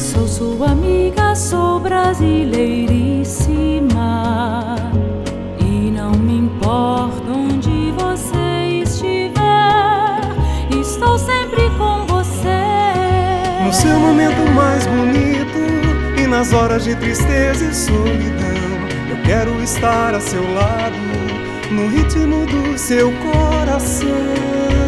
Sou sua amiga, sou brasileiríssima e não me importa onde você estiver, estou sempre com você. No seu momento mais bonito e nas horas de tristeza e solidão, eu quero estar a seu lado, no ritmo do seu coração.